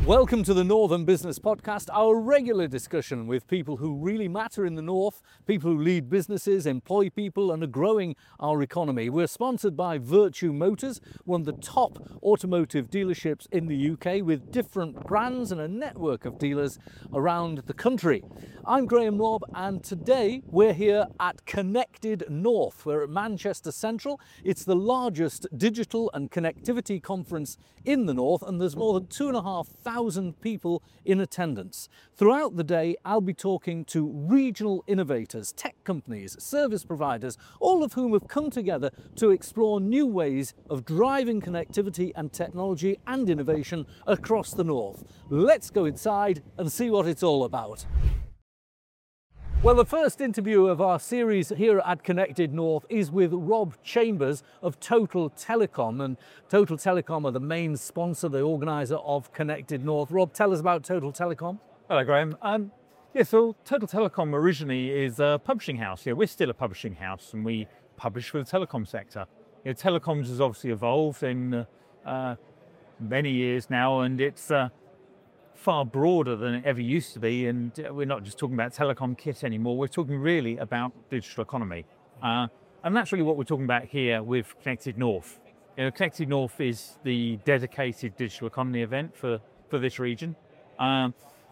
Welcome to the Northern Business Podcast, our regular discussion with people who really matter in the North, people who lead businesses, employ people and are growing our economy. We're sponsored by Virtue Motors, one of the top automotive dealerships in the UK with different brands and a network of dealers around the country. I'm Graham Robb and today we're here at Connected North. We're at Manchester Central. It's the largest digital and connectivity conference in the North and there's more than 2,500 people in attendance. Throughout the day, I'll be talking to regional innovators, tech companies, service providers, all of whom have come together to explore new ways of driving connectivity and technology and innovation across the North. Let's go inside and see what it's all about. Well, the first interview of our series here at Connected North is with Rob Chambers of Total Telecom. And Total Telecom are the main sponsor, the organiser of Connected North. Rob, tell us about Total Telecom. Hello, Graham. So Total Telecom originally is a publishing house. Yeah, we're still a publishing house and we publish for the telecom sector. Telecoms has obviously evolved in many years now and it's far broader than it ever used to be, and we're not just talking about telecom kit anymore, we're talking really about digital economy. And that's really what we're talking about here with Connected North. Connected North is the dedicated digital economy event for this region. And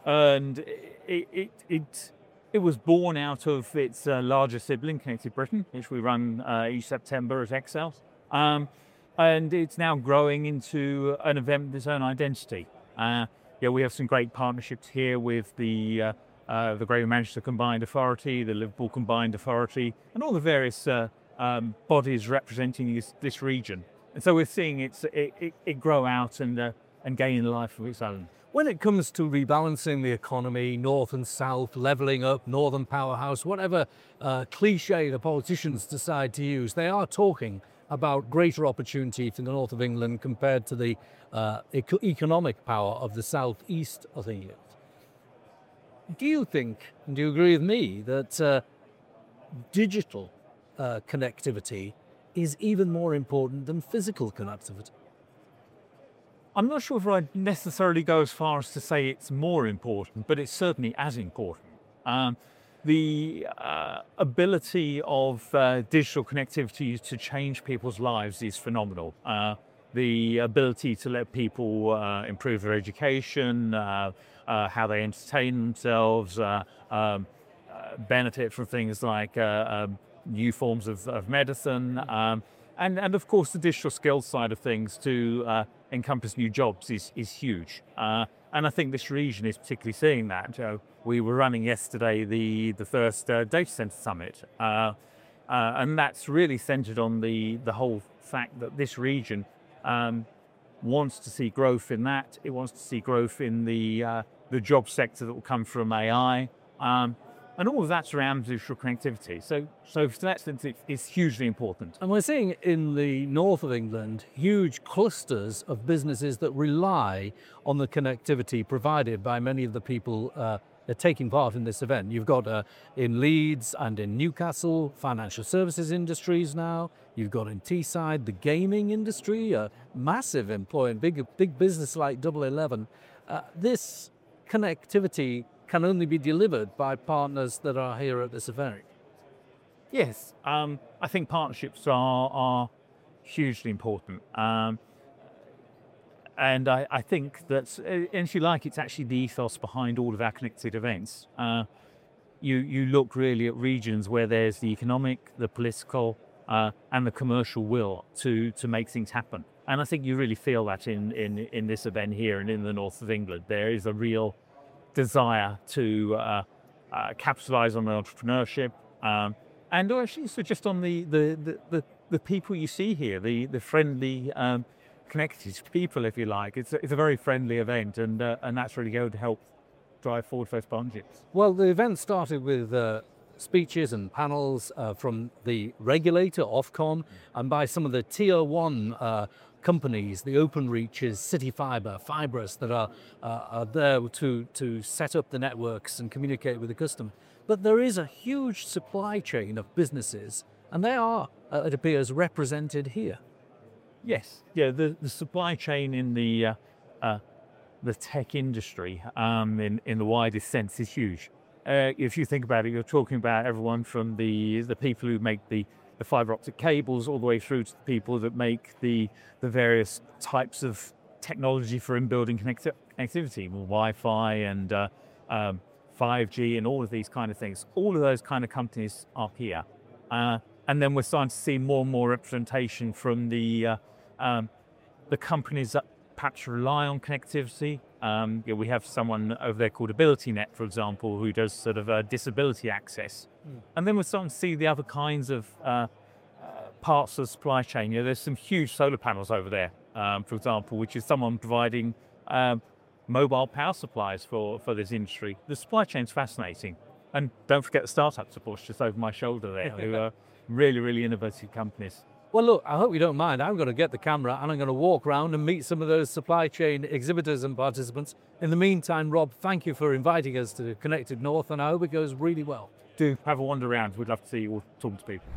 it was born out of its larger sibling, Connected Britain, which we run each September at Excel. And it's now growing into an event with its own identity. We have some great partnerships here with the Greater Manchester Combined Authority, the Liverpool Combined Authority, and all the various bodies representing this region. And so we're seeing it grow out and gain a life of its own. When it comes to rebalancing the economy, north and south, levelling up, northern powerhouse, whatever cliche the politicians decide to use, they are talking about greater opportunity for the north of England compared to the economic power of the southeast of England. Do you think, and do you agree with me, that digital connectivity is even more important than physical connectivity? I'm not sure if I'd necessarily go as far as to say it's more important, but it's certainly as important. The ability of digital connectivity to change people's lives is phenomenal. The ability to let people improve their education, how they entertain themselves, benefit from things like new forms of medicine, and of course the digital skills side of things to encompass new jobs is huge. And I think this region is particularly seeing that. We were running yesterday the first data center summit, and that's really centered on the whole fact that this region wants to see growth in that. It wants to see growth in the job sector that will come from AI, and all of that's around digital connectivity. So to that sense, it's hugely important. And we're seeing in the north of England huge clusters of businesses that rely on the connectivity provided by many of the people taking part in this event. You've got in Leeds and in Newcastle, financial services industries now. You've got in Teesside, the gaming industry, a massive employer, big business like Double 11. This connectivity can only be delivered by partners that are here at this event. Yes, I think partnerships are hugely important. And I think that, if you like, it's actually the ethos behind all of our connected events. You look really at regions where there's the economic, the political, and the commercial will to make things happen. And I think you really feel that in this event here and in the north of England. There is a real desire to capitalize on entrepreneurship, and actually so just on the people you see here, the friendly, connected people, if you like. It's a very friendly event, and that's really going to help drive forward those partnerships. Well, the event started with speeches and panels from the regulator, Ofcom, and by some of the tier one companies, the Openreaches, CityFibre, Fibrus, that are there to set up the networks and communicate with the customer. But there is a huge supply chain of businesses, and they are, it appears, represented here. Yes, yeah. The supply chain in the the tech industry in the widest sense is huge. If you think about it, you're talking about everyone from the people who make the fiber optic cables all the way through to the people that make the various types of technology for in-building connectivity, Wi-Fi and 5G and all of these kind of things. All of those kind of companies are here. And then we're starting to see more and more representation from the companies that perhaps rely on connectivity. We have someone over there called AbilityNet, for example, who does sort of disability access. And then we're starting to see the other kinds of parts of the supply chain. There's some huge solar panels over there, for example, which is someone providing mobile power supplies for this industry. The supply chain's fascinating. And don't forget the startups, of course, just over my shoulder there, who are really, really innovative companies. Well, look, I hope you don't mind. I'm going to get the camera and I'm going to walk around and meet some of those supply chain exhibitors and participants. In the meantime, Rob, thank you for inviting us to Connected North, and I hope it goes really well. Do have a wander around. We'd love to see you all talking to people.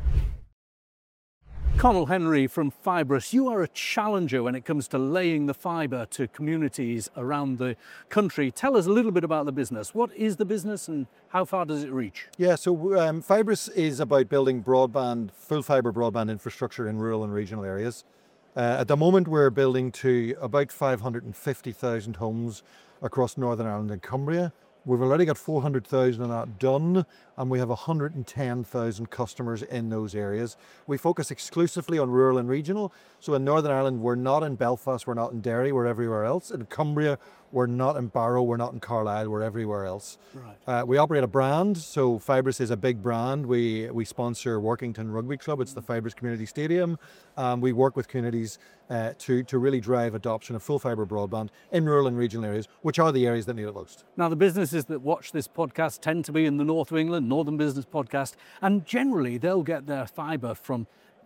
Connell Henry from Fibrous, you are a challenger when it comes to laying the fibre to communities around the country. Tell us a little bit about the business. What is the business and how far does it reach? Yeah, so Fibrous is about building broadband, full fibre broadband infrastructure in rural and regional areas. At the moment, we're building to about 550,000 homes across Northern Ireland and Cumbria. We've already got 400,000 of that done, and we have 110,000 customers in those areas. We focus exclusively on rural and regional. So in Northern Ireland, we're not in Belfast, we're not in Derry, we're everywhere else. In Cumbria, we're not in Barrow, we're not in Carlisle, we're everywhere else. Right. We operate a brand, so Fibrous is a big brand. We sponsor Workington Rugby Club, it's the Fibrous Community Stadium. We work with communities to really drive adoption of full fibre broadband in rural and regional areas, which are the areas that need it most. Now, the businesses that watch this podcast tend to be in the north of England, Northern Business Podcast, and generally they'll get their fibre from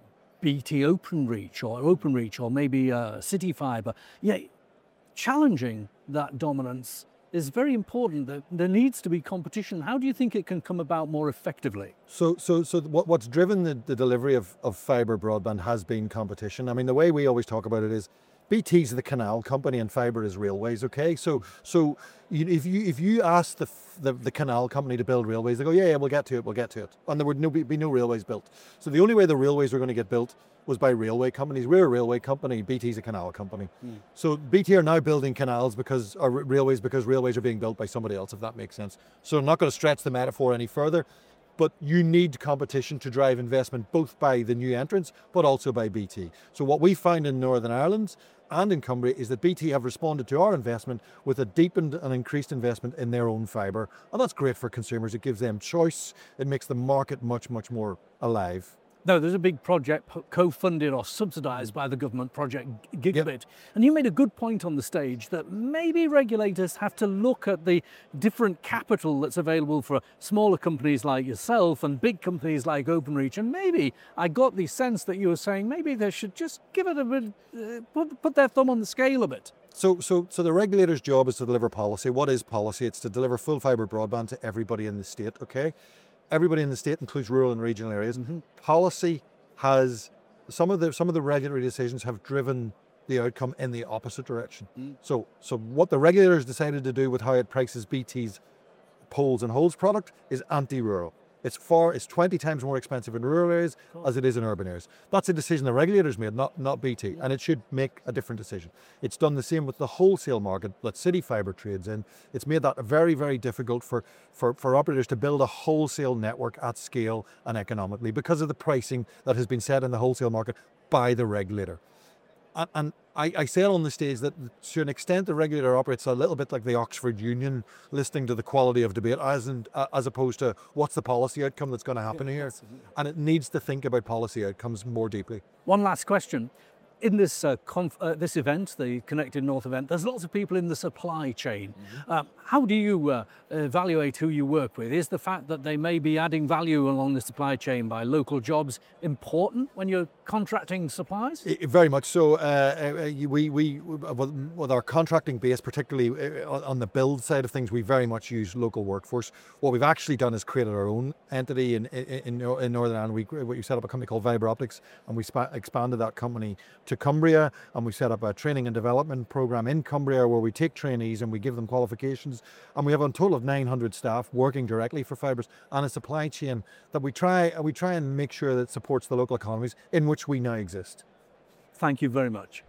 BT Openreach or maybe City Fibre. Yeah, challenging that dominance is very important. That there needs to be competition. How do you think it can come about more effectively? So what's driven the delivery of fibre broadband has been competition. I mean, the way we always talk about it is BT's the canal company and fibre is railways, okay? So if you ask the canal company to build railways, they go, yeah, we'll get to it. And there would be no railways built. So the only way the railways were going to get built was by railway companies. We're a railway company, BT's a canal company. So BT are now building canals because railways are being built by somebody else, if that makes sense. So I'm not going to stretch the metaphor any further, but you need competition to drive investment both by the new entrants, but also by BT. So what we find in Northern Ireland and in Cumbria is that BT have responded to our investment with a deepened and increased investment in their own fibre. And that's great for consumers. It gives them choice. It makes the market much, much more alive. No, there's a big project co-funded or subsidised by the government, Project Gigabit. Yep. And you made a good point on the stage that maybe regulators have to look at the different capital that's available for smaller companies like yourself and big companies like Openreach. And maybe I got the sense that you were saying maybe they should just give it a bit, put their thumb on the scale a bit. So the regulator's job is to deliver policy. What is policy? It's to deliver full fibre broadband to everybody in the state, okay? Everybody in the state includes rural and regional areas. Mm-hmm. Policy has some of the regulatory decisions have driven the outcome in the opposite direction. So what the regulators decided to do with how it prices BT's poles and holes product is anti-rural. It's 20 times more expensive in rural areas as it is in urban areas. That's a decision the regulators made, not BT, and it should make a different decision. It's done the same with the wholesale market that City Fibre trades in. It's made that very, very difficult for operators to build a wholesale network at scale and economically because of the pricing that has been set in the wholesale market by the regulator. And I said on the stage that to an extent the regulator operates a little bit like the Oxford Union, listening to the quality of debate as opposed to what's the policy outcome that's going to happen here. Absolutely. And it needs to think about policy outcomes more deeply. One last question. In this this event, the Connected North event, there's lots of people in the supply chain. Mm-hmm. How do you evaluate who you work with? Is the fact that they may be adding value along the supply chain by local jobs important when you're contracting supplies? Very much so. We with our contracting base, particularly on the build side of things, we very much use local workforce. What we've actually done is created our own entity in Northern Ireland. We set up a company called Fibre Optics, and we expanded that company to Cumbria, and we set up a training and development program in Cumbria where we take trainees and we give them qualifications. And we have a total of 900 staff working directly for Fibers, and a supply chain that we try and make sure that supports the local economies in which we now exist. Thank you very much.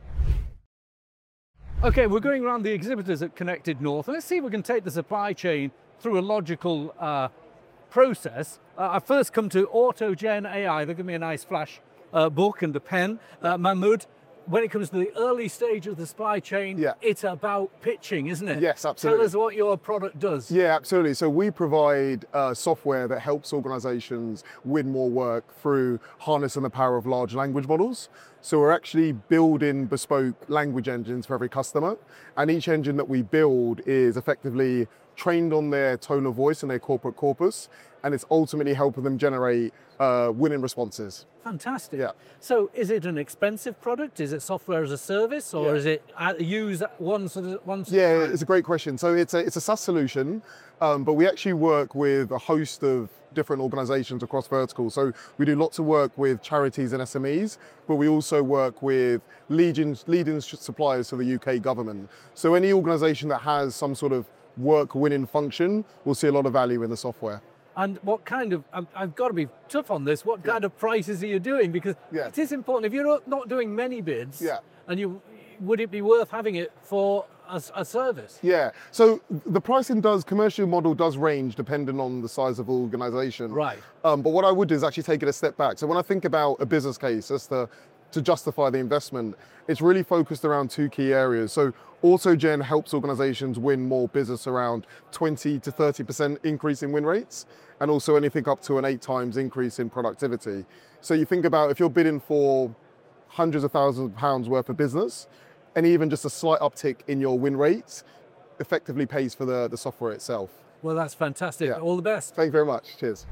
Okay, we're going around the exhibitors at Connected North. Let's see if we can take the supply chain through a logical process. I first come to AutoGen AI. They give me a nice flash book and a pen. Mahmoud, when it comes to the early stage of the supply chain, it's about pitching, isn't it? Yes, absolutely. Tell us what your product does. Yeah, absolutely. So we provide software that helps organizations win more work through harnessing the power of large language models. So we're actually building bespoke language engines for every customer. And each engine that we build is effectively trained on their tone of voice and their corporate corpus. And it's ultimately helping them generate winning responses. Fantastic. Yeah. So is it an expensive product? Is it software as a service, or is it used once? Yeah, it's a great question. So it's a SaaS solution, but we actually work with a host of different organizations across verticals. So we do lots of work with charities and SMEs, but we also work with leading suppliers to the UK government. So any organization that has some sort of work winning function will see a lot of value in the software. And what kind of, I've got to be tough on this, what kind of prices are you doing? Because it is important, if you're not doing many bids, and would it be worth having it for a service? Yeah, so the pricing commercial model does range depending on the size of the organization. Right. But what I would do is actually take it a step back. So when I think about a business case as to justify the investment, it's really focused around two key areas. So AutoGen helps organizations win more business around 20 to 30% increase in win rates, and also anything up to an 8 times increase in productivity. So you think about if you're bidding for hundreds of thousands of pounds worth of business, and even just a slight uptick in your win rates effectively pays for the software itself. Well, that's fantastic. Yeah. All the best. Thank you very much. Cheers.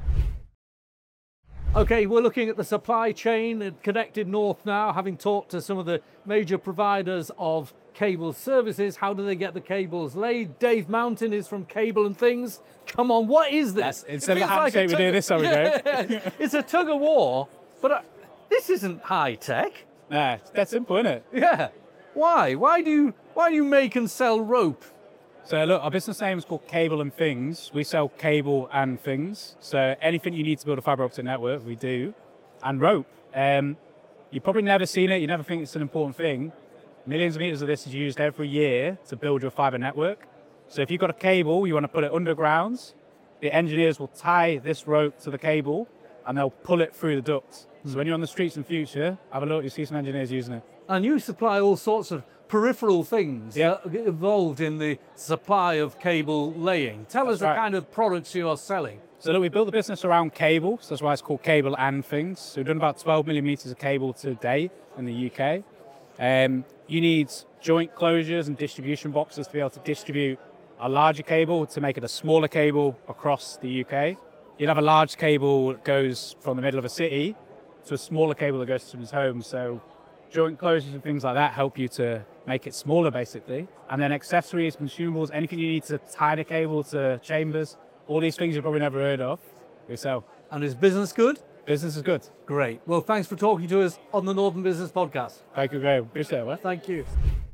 Okay, we're looking at the supply chain at Connected North now, having talked to some of the major providers of cable services. How do they get the cables laid? Dave Mountain is from Cable and Things. Come on, what is this? Instead of a handshake, we're doing this, so we go. It's a tug of war, but this isn't high tech. Nah, it's that simple, isn't it? Yeah. Why? Why do you make and sell rope? So look, our business name is called Cable and Things. We sell cable and things. So anything you need to build a fiber optic network, we do. And rope. You've probably never seen it. You never think it's an important thing. Millions of meters of this is used every year to build your fiber network. So if you've got a cable, you want to put it underground, the engineers will tie this rope to the cable and they'll pull it through the ducts. So when you're on the streets in future, have a look, you'll see some engineers using it. And you supply all sorts of peripheral things involved in the supply of cable laying. Tell us the kind of products you are selling. So look, we built the business around cable, so that's why it's called Cable and Things. So we've done about 12 million meters of cable today in the UK. You need joint closures and distribution boxes to be able to distribute a larger cable to make it a smaller cable across the UK. You'd have a large cable that goes from the middle of a city to a smaller cable that goes to his home. So joint closures and things like that help you to make it smaller, basically. And then accessories, consumables, anything you need to tie the cable to chambers, all these things you've probably never heard of, we sell. And is business good? Business is good. Great. Well, thanks for talking to us on the Northern Business Podcast. Thank you very much. Thank you.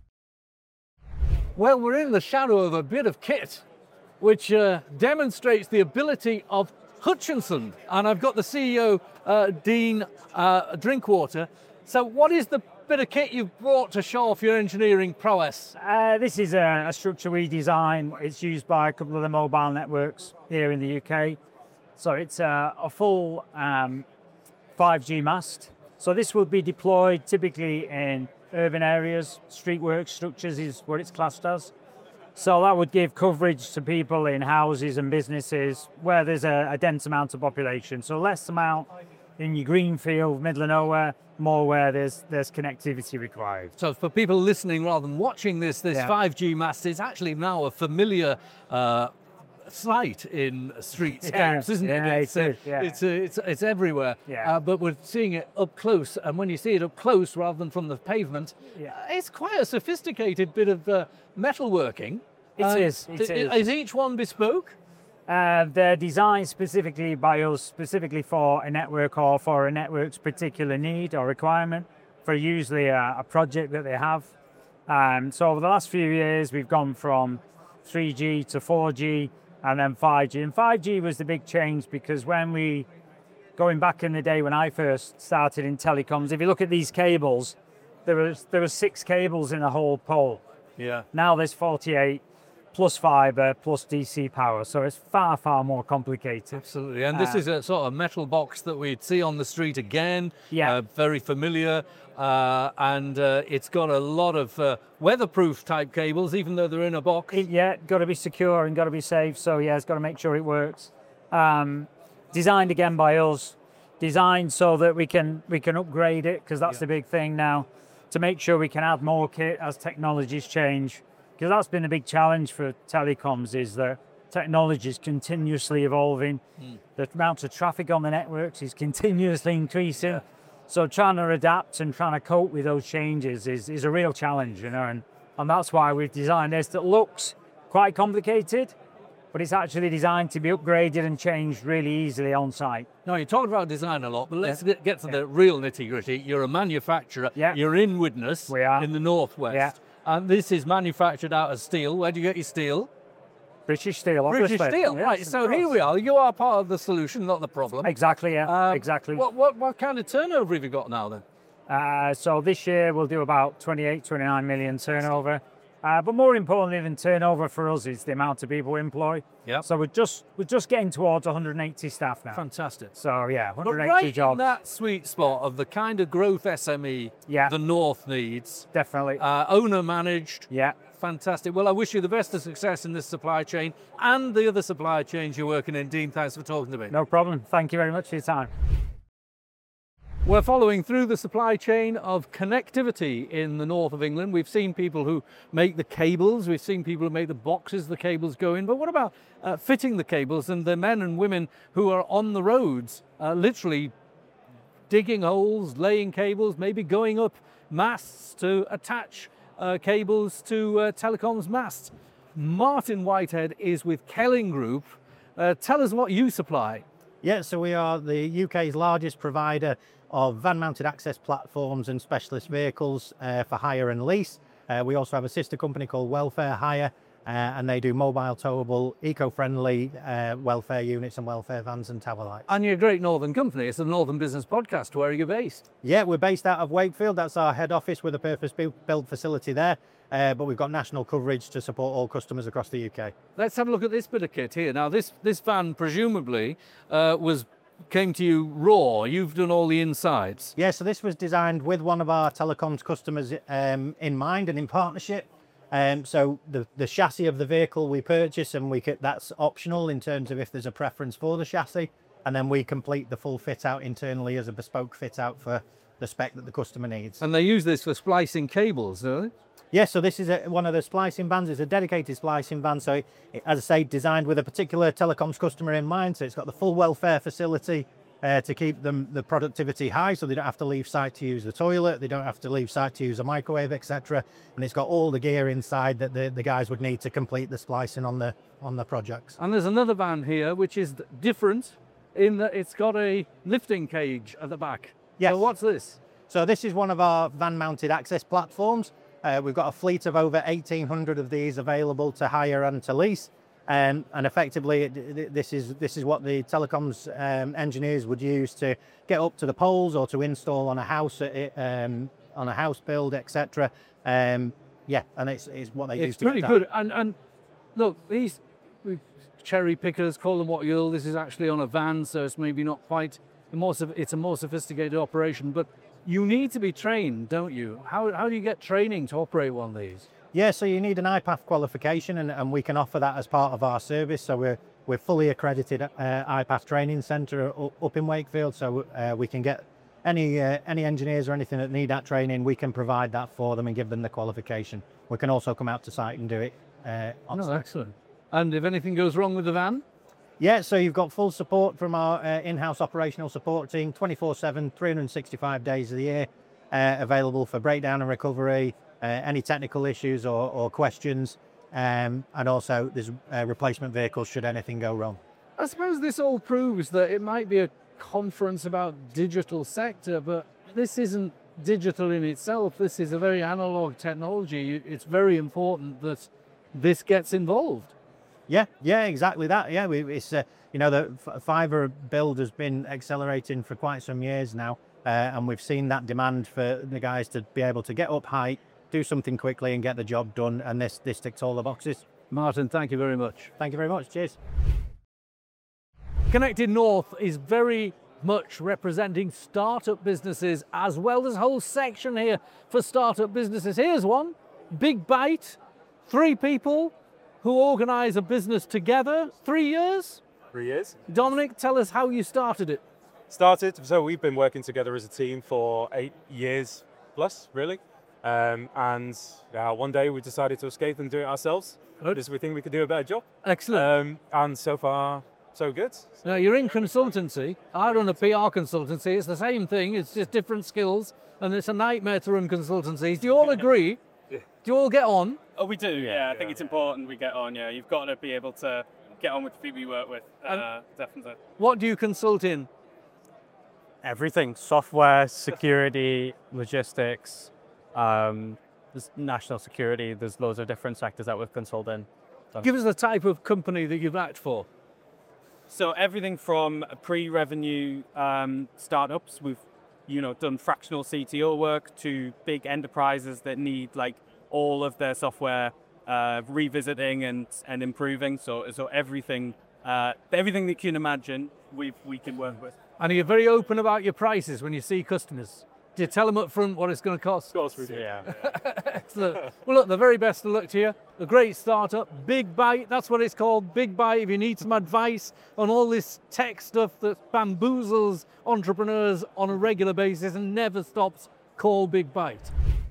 Well, we're in the shadow of a bit of kit, which demonstrates the ability of Hutchinson. And I've got the CEO, Dean Drinkwater. So what is the bit of kit you've brought to show off your engineering prowess? This is a structure we design. It's used by a couple of the mobile networks here in the UK. So it's a full 5G mast. So this will be deployed typically in urban areas. Street work structures is what it's classed as. So that would give coverage to people in houses and businesses where there's a dense amount of population. So less amount in your greenfield, middle of nowhere, more where there's connectivity required. So for people listening rather than watching this 5G mast is actually now a familiar sight in streetscapes, isn't it? It's everywhere. Yeah. But we're seeing it up close, and when you see it up close rather than from the pavement, it's quite a sophisticated bit of metalworking. It is. Is each one bespoke? They're designed specifically by us, specifically for a network or for a network's particular need or requirement. for usually a project that they have. So over the last few years, we've gone from 3G to 4G and then 5G. And 5G was the big change because going back in the day when I first started in telecoms, if you look at these cables, there was 6 cables in a whole pole. Yeah. Now there's 48 plus fiber plus DC power, so it's far more complicated. Absolutely. And this is a sort of metal box that we'd see on the street again. Yeah. Very familiar. And it's got a lot of weatherproof type cables, even though they're in a box. Got to be secure and got to be safe. So yeah, it's got to make sure it works. Designed again by us. Designed so that we can upgrade it, because that's the big thing now, to make sure we can add more kit as technologies change. Because that's been a big challenge for telecoms, is that technology is continuously evolving. The amount of traffic on the networks is continuously increasing. Yeah. So trying to adapt and trying to cope with those changes is a real challenge, and that's why we've designed this that looks quite complicated, but it's actually designed to be upgraded and changed really easily on site. Now, you talked about design a lot, but let's get to the real nitty-gritty. You're a manufacturer. Yeah. You're in Widnes. We are. In the northwest. Yeah. And this is manufactured out of steel. Where do you get your steel? British Steel, obviously. British Steel, Yes, right. of So course. here we are. You are part of the solution, not the problem. Exactly, yeah, exactly. What kind of turnover have you got now then? So this year we'll do about 29 million turnover. But more importantly than turnover for us is the amount of people we employ. Yep. So we're just getting towards 180 staff now. Fantastic. So yeah, But 180 right jobs. in that sweet spot of the kind of growth SME the North needs. Definitely. Owner managed. Yeah. Fantastic. Well, I wish you the best of success in this supply chain and the other supply chains you're working in. Dean, thanks for talking to me. No problem. Thank you very much for your time. We're following through the supply chain of connectivity in the north of England. We've seen people who make the cables, we've seen people who make the boxes the cables go in, but what about fitting the cables and the men and women who are on the roads, literally digging holes, laying cables, maybe going up masts to attach cables to telecoms masts. Martin Whitehead is with Kelling Group. Tell us what you supply. Yeah, so we are the UK's largest provider of van-mounted access platforms and specialist vehicles for hire and lease. We also have a sister company called Welfare Hire, and they do mobile towable, eco-friendly welfare units and welfare vans and tower lights. And you're a great northern company. It's the Northern Business Podcast. Where are you based? Yeah, we're based out of Wakefield. That's our head office with a purpose-built facility there. But we've got national coverage to support all customers across the UK. Let's have a look at this bit of kit here. Now, this van presumably came to you raw. You've done all the insides. Yeah, so this was designed with one of our telecoms customers in mind and in partnership. So the chassis of the vehicle we purchase, and that's optional in terms of if there's a preference for the chassis, and then we complete the full fit out internally as a bespoke fit out for the spec that the customer needs. And they use this for splicing cables, do they? Yeah, so this is one of the splicing vans. It's a dedicated splicing van. So, as I say, designed with a particular telecoms customer in mind. So it's got the full welfare facility to keep the productivity high, so they don't have to leave site to use the toilet, they don't have to leave site to use a microwave, etc. And it's got all the gear inside that the guys would need to complete the splicing on the projects. And there's another van here which is different in that it's got a lifting cage at the back. Yes. So what's this? So this is one of our van-mounted access platforms. We've got a fleet of over 1,800 of these available to hire and to lease. And effectively, this is what the telecoms engineers would use to get up to the poles or to install on a house build, etc. And it's what they use. It's pretty good. And look, these cherry pickers, call them what you will. This is actually on a van, so it's maybe not quite. It's a more sophisticated operation, but you need to be trained, don't you? How do you get training to operate one of these? Yeah, so you need an IPAF qualification, and we can offer that as part of our service. So we're fully accredited IPAF training centre up in Wakefield. So we can get any engineers or anything that need that training, we can provide that for them and give them the qualification. We can also come out to site and do it on site. Excellent. And if anything goes wrong with the van? Yeah, so you've got full support from our in-house operational support team, 24/7, 365 days of the year, available for breakdown and recovery, any technical issues or questions, and also there's replacement vehicles should anything go wrong. I suppose this all proves that it might be a conference about digital sector, but this isn't digital in itself. This is a very analog technology. It's very important that this gets involved. Yeah, exactly that. Yeah, it's the fibre build has been accelerating for quite some years now, and we've seen that demand for the guys to be able to get up height, do something quickly, and get the job done. And this ticks all the boxes. Martin, thank you very much. Thank you very much. Cheers. Connected North is very much representing startup businesses, as well. There's a whole section here for startup businesses. Here's one, Big Bite, 3 people who organise a business together. 3 years? 3 years. Dominic, tell us how you started it. So we've been working together as a team for 8 years plus, really. And one day we decided to escape and do it ourselves. Because we think we could do a better job. Excellent. And so far, so good. Now, you're in consultancy. I run a PR consultancy. It's the same thing. It's just different skills. And it's a nightmare to run consultancies. Do you all agree? Yeah. Do you all get on? Oh, we do, yeah. I think it's important we get on, yeah. You've got to be able to get on with the people you work with, definitely. What do you consult in? Everything. Software, security, logistics, there's national security. There's loads of different sectors that we've consulted in. So. Give us the type of company that you've asked for. So everything from pre-revenue startups, we've done fractional CTO work, to big enterprises that need like all of their software revisiting and improving. So everything that you can imagine, we can work with. And you're very open about your prices when you see customers. Do you tell them up front what it's going to cost? Of course we do. Yeah. Excellent. Well, look, the very best of luck to you. A great startup, Big Bite, that's what it's called, Big Bite. If you need some advice on all this tech stuff that bamboozles entrepreneurs on a regular basis and never stops, call Big Bite.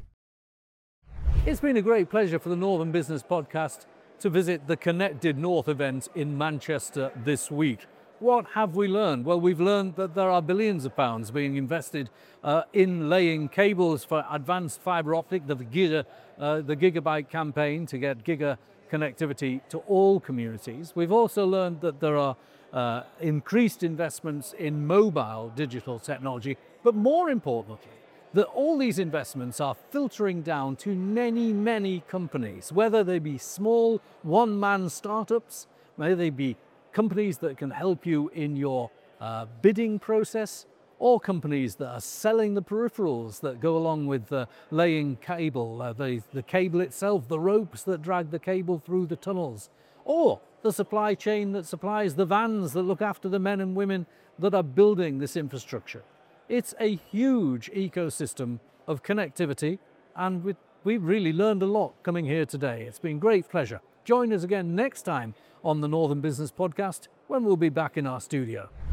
It's been a great pleasure for the Northern Business Podcast to visit the Connected North event in Manchester this week. What have we learned? Well, we've learned that there are billions of pounds being invested in laying cables for advanced fibre optic, the Gigabite campaign to get giga connectivity to all communities. We've also learned that there are increased investments in mobile digital technology, but more importantly, that all these investments are filtering down to many, many companies, whether they be small one-man startups, whether they be companies that can help you in your bidding process, or companies that are selling the peripherals that go along with laying cable, the cable itself, the ropes that drag the cable through the tunnels, or the supply chain that supplies the vans that look after the men and women that are building this infrastructure. It's a huge ecosystem of connectivity, and we've really learned a lot coming here today. It's been a great pleasure. Join us again next time on the Northern Business Podcast when we'll be back in our studio.